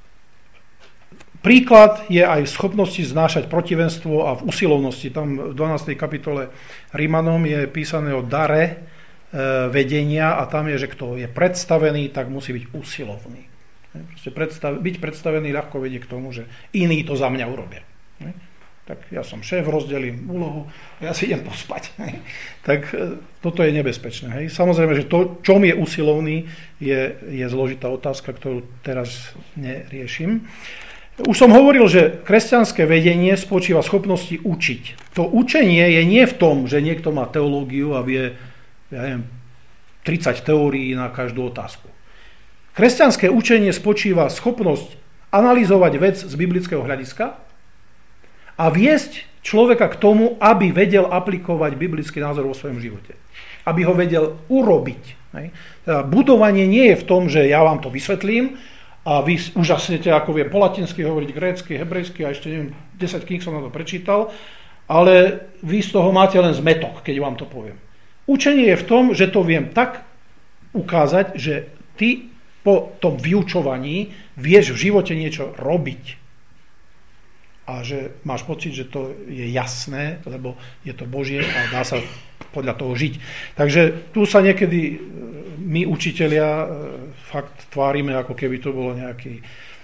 príklad je aj v schopnosti znášať protivenstvo a v usilovnosti. Tam v dvanástej kapitole Rímanom je písané o dare e, vedenia, a tam je, že kto je predstavený, tak musí byť usilovný. Predstav, byť predstavený ľahko vedie k tomu, že iní to za mňa urobia. Tak ja som šéf, rozdelím úlohu, ja si idem pospať. Tak toto je nebezpečné. Hej. Samozrejme, že to, čom je usilovný, je, je zložitá otázka, ktorú teraz neriešim. Už som hovoril, že kresťanské vedenie spočíva v schopnosti učiť. To učenie je nie v tom, že niekto má teológiu a vie, ja neviem, tridsať teórií na každú otázku. Kresťanské učenie spočíva schopnosť analyzovať vec z biblického hľadiska a viesť človeka k tomu, aby vedel aplikovať biblický názor vo svojom živote. Aby ho vedel urobiť. Teda budovanie nie je v tom, že ja vám to vysvetlím a vy úžasnete, ako viem po latinsky hovoriť, grécky, hebrejsky, a ešte neviem, desať kníh som na to prečítal, ale vy z toho máte len zmetok, keď vám to poviem. Učenie je v tom, že to viem tak ukázať, že ty po tom vyučovaní vieš v živote niečo robiť. A že máš pocit, že to je jasné, lebo je to Božie a dá sa podľa toho žiť. Takže tu sa niekedy my, učitelia, fakt tvárime, ako keby to bolo nejaký,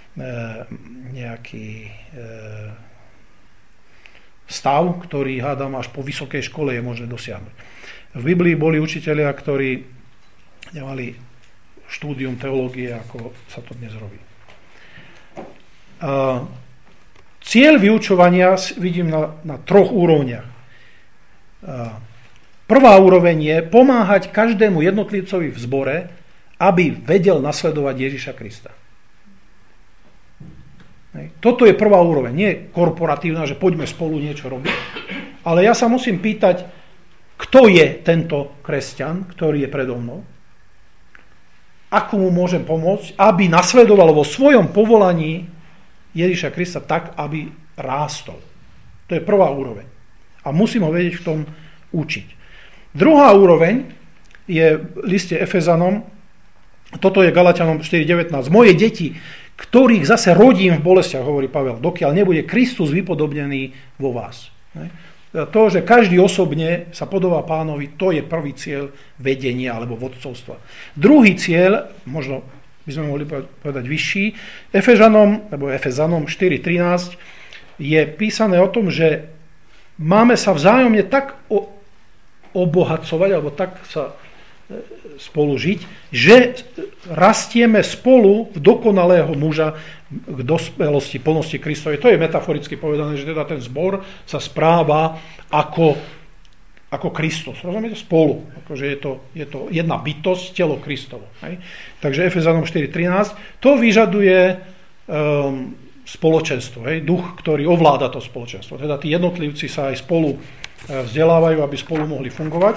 nejaký stav, ktorý, hádam, až po vysokej škole je možné dosiahnuť. V Biblii boli učitelia, ktorí nemali štúdium teológie, ako sa to dnes robí. Cieľ vyučovania vidím na, na troch úrovniach. Prvá úroveň je pomáhať každému jednotlivcovi v zbore, aby vedel nasledovať Ježiša Krista. Toto je prvá úroveň, nie korporatívna, že poďme spolu niečo robiť, ale ja sa musím pýtať, kto je tento kresťan, ktorý je predo mnou, ako mu môžem pomôcť, aby nasledoval vo svojom povolaní Ježiša Krista tak, aby rástol. To je prvá úroveň. A musím ho vedieť v tom učiť. Druhá úroveň je v liste Efezanom, toto je Galatianom štyri devätnásť. Moje deti, ktorých zase rodím v bolestiach, hovorí Pavel, dokiaľ nebude Kristus vypodobnený vo vás. To, že každý osobne sa podobá Pánovi, to je prvý cieľ vedenia alebo vodcovstva. Druhý cieľ, možno by sme mohli povedať vyšší, Efežanom, alebo Efezanom štyri trinásť je písané o tom, že máme sa vzájomne tak obohacovať, alebo tak sa spolu žiť, že rastieme spolu v dokonalého muža k dospelosti, plnosti Kristovej. To je metaforicky povedané, že teda ten zbor sa správa ako, ako Kristus. Rozumiete? Spolu. Akože je to, je to jedna bytosť, telo Kristovo. Hej? Takže Efezanom štyri trinásť. To vyžaduje um, spoločenstvo. Hej? Duch, ktorý ovláda to spoločenstvo. Teda tí jednotlivci sa aj spolu vzdelávajú, aby spolu mohli fungovať.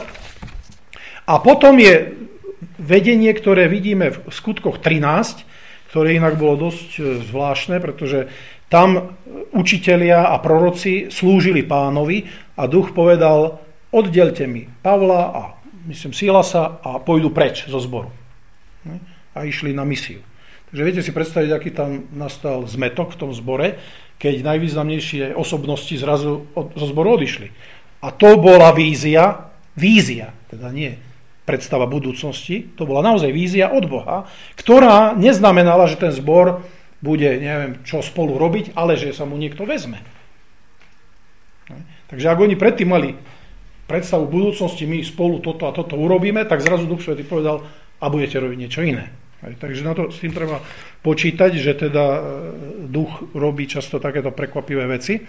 A potom je vedenie, ktoré vidíme v skutkoch trinásť, ktoré inak bolo dosť zvláštne, pretože tam učitelia a proroci slúžili Pánovi a duch povedal, oddelte mi Pavla a myslím Silasa a pôjdu preč zo zboru. A išli na misiu. Takže viete si predstaviť, aký tam nastal zmetok v tom zbore, keď najvýznamnejšie osobnosti zrazu od, zo zboru odišli. A to bola vízia, vízia, teda nie predstava budúcnosti, to bola naozaj vízia od Boha, ktorá neznamenala, že ten zbor bude, neviem, čo spolu robiť, ale že sa mu niekto vezme. Takže ak oni predtým mali predstavu budúcnosti, my spolu toto a toto urobíme, tak zrazu Duch Svätý povedal, a budete robiť niečo iné. Takže na to s tým treba počítať, že teda duch robí často takéto prekvapivé veci.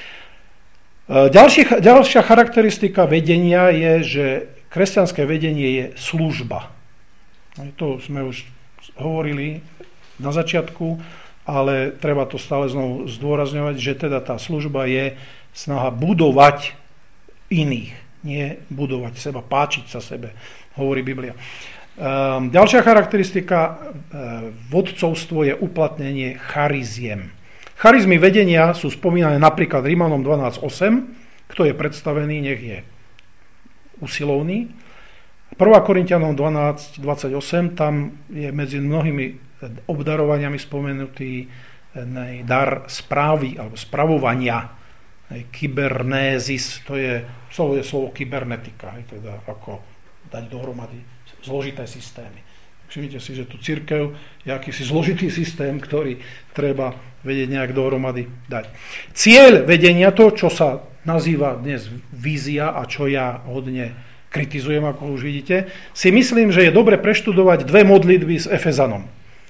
Ďalší, ďalšia charakteristika vedenia je, že kresťanské vedenie je služba. To sme už hovorili na začiatku, ale treba to stále znovu zdôrazňovať, že teda tá služba je snaha budovať iných, nie budovať seba, páčiť sa sebe, hovorí Biblia. Ďalšia charakteristika vodcovstvo je uplatnenie chariziem. Charizmy vedenia sú spomínané napríklad Rímanom dvanásť osem. Kto je predstavený, nech je usilovný. prvá Korinťanom dvanásť dvadsaťosem, tam je medzi mnohými obdarovaniami spomenutý dar správy alebo spravovania. Kybernézis, to je slovo, je slovo kybernetika, teda ako dať dohromady zložité systémy. Všimnite si, že tu cirkev je akýsi zložitý systém, ktorý treba vedieť nejak dohromady dať. Cieľ vedenia, to, čo sa nazýva dnes vízia a čo ja hodne kritizujem, ako už vidíte, si myslím, že je dobre preštudovať dve modlitby s Efezanom.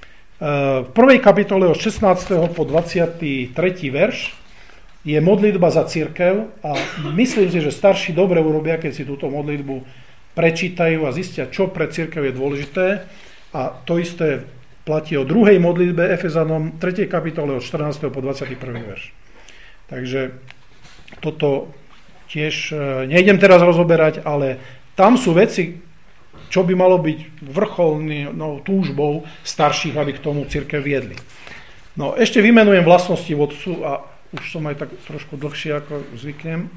V prvej kapitole od šestnásteho po dvadsiaty tretí verš je modlitba za cirkev a myslím si, že starší dobre urobia, keď si túto modlitbu prečítajú a zistia, čo pre cirkev je dôležité. A to isté platí o druhej modlitbe Efezanom tretej kapitole od štrnásteho po dvadsiaty prvý verš. Takže toto tiež nejdem teraz rozoberať, ale tam sú veci, čo by malo byť vrcholnou túžbou starších, aby k tomu cirkev viedli. No, ešte vymenujem vlastnosti vodcu a už som aj tak trošku dlhšie, ako zvyknem. E,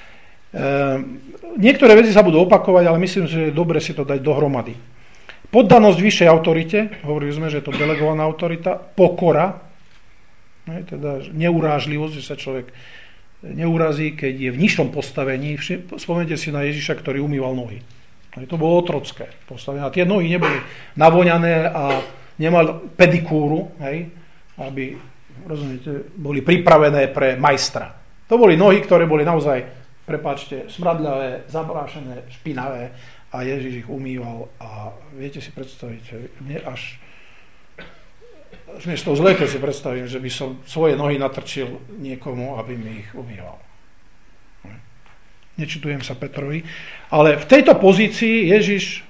niektoré veci sa budú opakovať, ale myslím, že je dobre si to dať dohromady. Poddanosť vyššej autorite, hovorili sme, že je to delegovaná autorita, pokora, ne, teda neurážlivosť, že sa človek neurazí, keď je v nižšom postavení. Spomeňte si na Ježiša, ktorý umýval nohy. To bolo otrocké postavenie. A tie nohy neboli navoňané a nemal pedikúru, hej, aby, rozumiete, boli pripravené pre majstra. To boli nohy, ktoré boli naozaj, prepáčte, smradľavé, zabrášené, špinavé a Ježiš ich umýval a viete si predstaviť, mne až mne z toho zle, keď si predstavím, že by som svoje nohy natrčil niekomu, aby mi ich umýval. Nečutujem sa Petrovi, ale v tejto pozícii Ježiš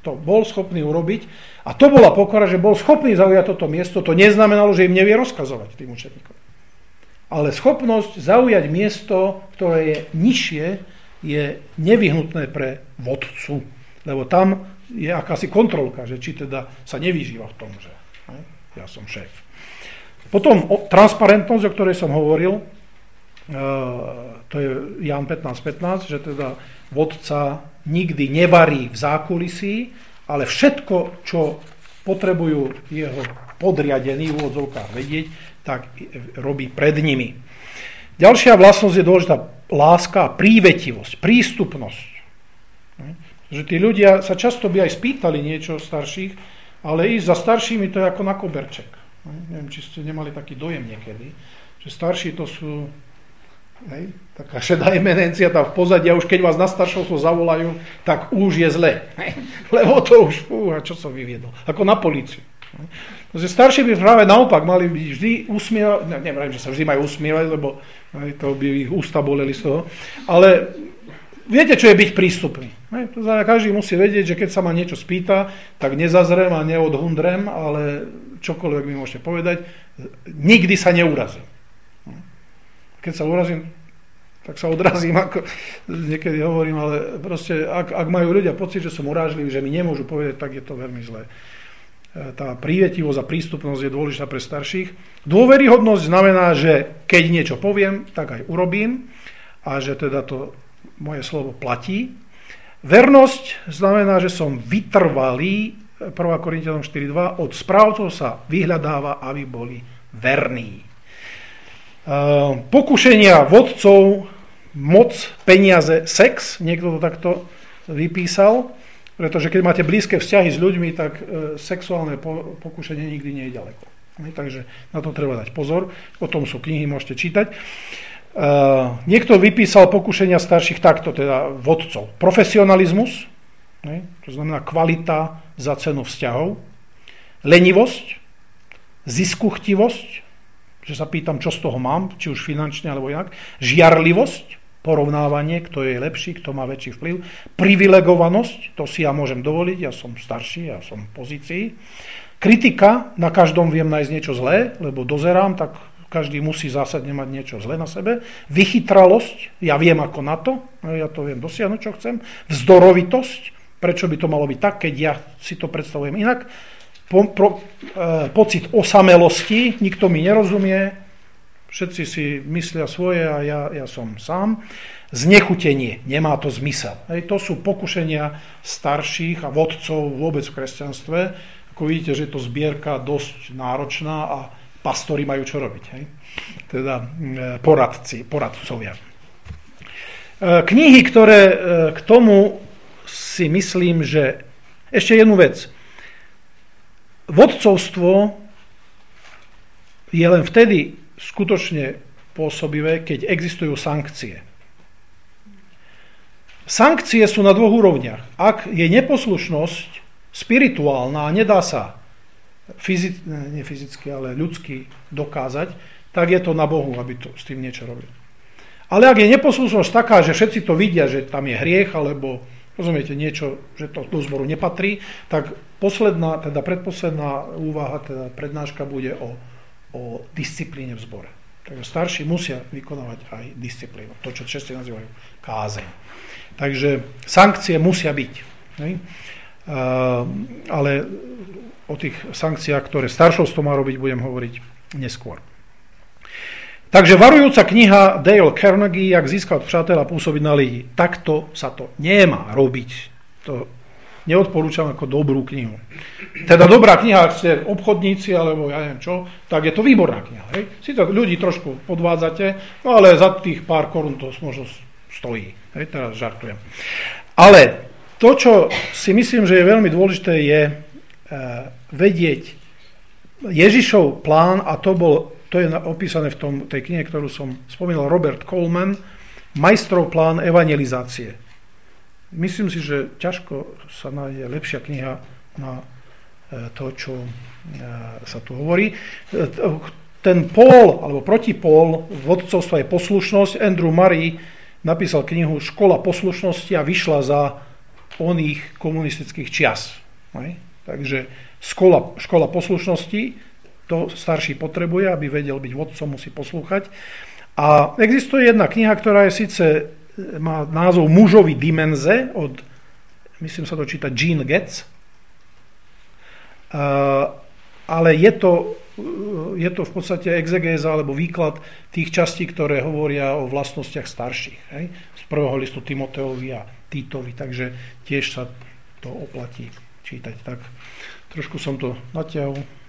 to bol schopný urobiť. A to bola pokora, že bol schopný zaujať toto miesto. To neznamenalo, že im nevie rozkazovať tým učeníkom. Ale schopnosť zaujať miesto, ktoré je nižšie, je nevyhnutné pre vodcu. Lebo tam je akási kontrolka, že či teda sa nevyžíva v tom, že ne, ja som šéf. Potom o, transparentnosť, o ktorej som hovoril, e, to je Ján pätnásť pätnásť, že teda vodca nikdy nevarí v zákulisí, ale všetko, čo potrebujú jeho podriadení v úvodzovkách vedieť, tak robí pred nimi. Ďalšia vlastnosť je dôležitá láska, prívetivosť, prístupnosť. Že tí ľudia sa často by aj spýtali niečo starších, ale ísť za staršími to je ako na koberček. Neviem, či ste nemali taký dojem niekedy, že starší to sú hej, taká šedá eminencia tam v pozadí a už keď vás na staršovstvo zavolajú, tak už je zle. Hej, lebo to už, fúha, čo som vyviedol. Ako na políciu. Že starší by práve naopak mali byť vždy usmievať, ne, neviem, že sa vždy majú usmievať, lebo hej, to by ich ústa boleli z toho, ale viete, čo je byť prístupný. Hej, to znamená, každý musí vedieť, že keď sa ma niečo spýta, tak nezazrem a neodhundrem, ale čokoľvek mi môžete povedať, nikdy sa neurazím. Keď sa urazím, tak sa odrazím, ako niekedy hovorím, ale proste, ak, ak majú ľudia pocit, že som urážlivý, že mi nemôžu povedať, tak je to veľmi zlé. Tá prívetivosť a prístupnosť je dôležitá pre starších. Dôveryhodnosť znamená, že keď niečo poviem, tak aj urobím a že teda to moje slovo platí. Vernosť znamená, že som vytrvalý, prvá Korinťanom štyri dva, od správcov sa vyhľadáva, aby boli verní. Pokušenia vodcov, moc, peniaze, sex, niekto to takto vypísal, pretože keď máte blízke vzťahy s ľuďmi, tak sexuálne pokušenie nikdy nie je ďaleko. Takže na to treba dať pozor, o tom sú knihy, môžete čítať. Uh, niekto vypísal pokušenia starších takto, teda vodcov. Profesionalizmus, ne, to znamená kvalita za cenu vzťahov. Lenivosť, ziskuchtivosť, že sa pýtam, čo z toho mám, či už finančne alebo inak. Žiarlivosť, porovnávanie, kto je lepší, kto má väčší vplyv. Privilegovanosť, to si ja môžem dovoliť, ja som starší, ja som v pozícii. Kritika, na každom viem nájsť niečo zlé, lebo dozerám, tak každý musí zásadne mať niečo zlé na sebe. Vychytralosť, ja viem ako na to, ja to viem dosiahnuť, čo chcem. Vzdorovitosť, prečo by to malo byť tak, keď ja si to predstavujem inak. Po, pro, e, pocit osamelosti, nikto mi nerozumie, všetci si myslia svoje a ja, ja som sám. Znechutenie, nemá to zmysel. Hej, to sú pokušenia starších a vodcov vôbec v kresťanstve. Ako vidíte, že je to zbierka dosť náročná a pastori majú čo robiť. Hej? Teda poradci, poradcovia. Knihy, ktoré k tomu si myslím, že ešte jednu vec. Vodcovstvo je len vtedy skutočne pôsobivé, keď existujú sankcie. Sankcie sú na dvoch úrovniach. Ak je neposlušnosť spirituálna a nedá sa Fyzic, nie fyzicky, ale ľudsky dokázať, tak je to na Bohu, aby to, s tým niečo robil. Ale ak je neposlušnosť taká, že všetci to vidia, že tam je hriech, alebo rozumiete niečo, že to do zboru nepatrí, tak posledná, teda predposledná úvaha, teda prednáška bude o, o disciplíne v zbore. Takže starší musia vykonávať aj disciplínu, to, čo často nazývajú kázeň. Takže sankcie musia byť. Ne? Uh, ale o tých sankciách, ktoré staršovstvo má robiť, budem hovoriť neskôr. Takže varujúca kniha Dale Carnegie, Jak získať přátel a pôsobiť na ľudí. Takto sa to nemá robiť. To neodporúčam ako dobrú knihu. Teda dobrá kniha, ak ste obchodníci, alebo ja neviem čo, tak je to výborná kniha. Hej? Si to ľudí trošku podvádzate, no ale za tých pár korún to možno stojí. Hej? Teraz žartujem. Ale to, čo si myslím, že je veľmi dôležité, je vedieť Ježišov plán, a to, bol, to je opísané v tom, tej knihe, ktorú som spomínal, Robert Coleman, Majstrov plán evangelizácie. Myslím si, že ťažko sa nájde lepšia kniha na to, čo sa tu hovorí. Ten pól, alebo protipól vodcovstva je poslušnosť. Andrew Murray napísal knihu Škola poslušnosti a vyšla za oných komunistických čias. Hej? Takže škola, škola poslušnosti, to starší potrebuje, aby vedel byť vodcom, musí poslúchať. A existuje jedna kniha, ktorá je síce, má názov Mužovi dimenze, od, myslím sa to číta Gene Getz, uh, ale je to, je to v podstate exegéza alebo výklad tých častí, ktoré hovoria o vlastnostiach starších. Hej? Z prvého listu Timoteovi a Títovi, takže tiež sa to oplatí čítať. Tak trošku som to natiahol.